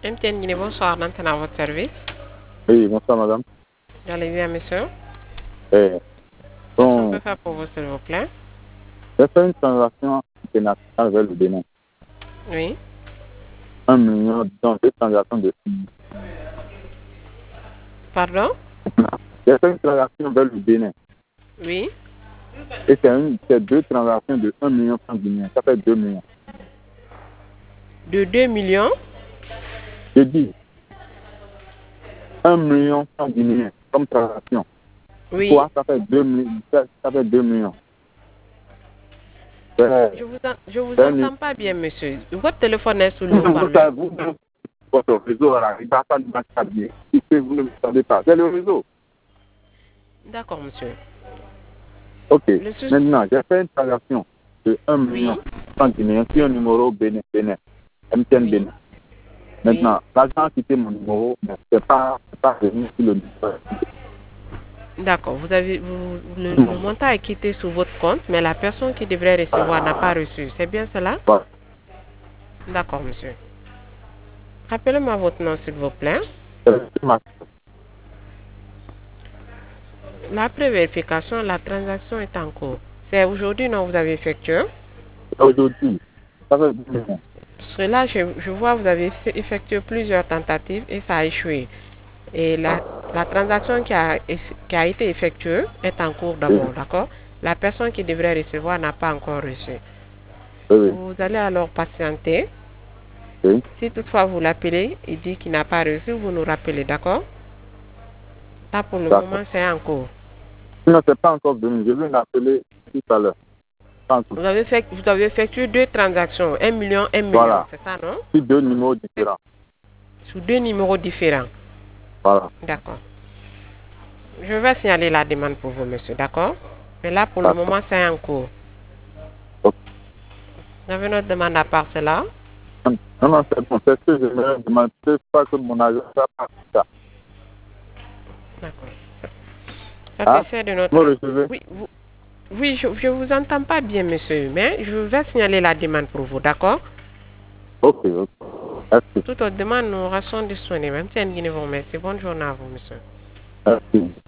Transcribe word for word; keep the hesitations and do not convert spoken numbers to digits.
M T N Guinée, bonsoir, Nantana à votre service. Oui, bonsoir madame. Allez bien, monsieur. Eh, Qu'est-ce qu'on bon, peut faire pour vous, s'il vous plaît? j'ai fait une transaction internationale vers le Bénin. Oui. Un million, donc deux transactions de un million. Pardon? J'ai fait une transaction vers le Bénin. Oui. Et c'est une- c'est deux transactions de un million francs guinéens. Ça fait deux millions. De deux millions? Je dis un million francs guinéens comme transaction. Oui. Quoi, ça fait deux millions. Ça, ça fait deux millions. C'est- Je vous, en- je vous c'est un- entends pas bien, monsieur. Votre téléphone est sous le Vous, vous, haut-parleur. vous, vous- votre réseau, là, il ne va pas nous marcher pas bien. Si vous ne le savez pas, c'est le réseau. D'accord, monsieur. Ok. Le souci... Maintenant, j'ai fait une transaction de un Oui. million francs guinéens sur un numéro Bénin, Bénin, M T N Oui. Bénin. Oui. Maintenant, l'argent a quitté mon numéro, mais ce n'est pas, c'est pas revenu sur le numéro. D'accord. Vous avez, vous, le, le montant est quitté sur votre compte, mais la personne qui devrait recevoir n'a pas reçu. C'est bien cela? Voilà. D'accord, monsieur. Rappelez-moi votre nom, s'il vous plaît. C'est ma- La vérification, la transaction est en cours. C'est aujourd'hui, non, vous avez effectué? Aujourd'hui, ça fait deux millions. Parce que là, je, je vois vous avez fait- effectué plusieurs tentatives et ça a échoué. Et la, la transaction qui a, eff- qui a été effectuée est en cours Oui, d'abord, d'accord? La personne qui devrait recevoir n'a pas encore reçu. oui, Vous allez alors patienter. oui. Si toutefois vous l'appelez, il dit qu'il n'a pas reçu, vous nous rappelez, d'accord? Là, pour le D'accord. moment, c'est en cours. Sinon, ce n'est pas encore venu. Je vais l'appeler tout à l'heure. Pas encore. Vous avez, fait, vous avez effectué deux transactions, un million, un million, Voilà. c'est ça, non? Sur deux numéros différents. Sous deux numéros différents. Voilà. D'accord. Je vais signaler la demande pour vous, monsieur, d'accord? Mais là, pour le D'accord. moment, c'est en cours. Ok. Vous avez notre demande à part cela? Non, non, c'est bon. C'est ce que je me demande. C'est pas que mon agent va pas faire ça. D'accord. Ça Hein? fait faire de notre... Vous recevez? Oui, vous... oui je ne vous entends pas bien, monsieur, mais je vais signaler la demande pour vous, d'accord? Ok, ok. Merci. Toute autre demande, nous restons disponibles. Même si elle vous remercie. Bonne journée à vous, monsieur. Merci.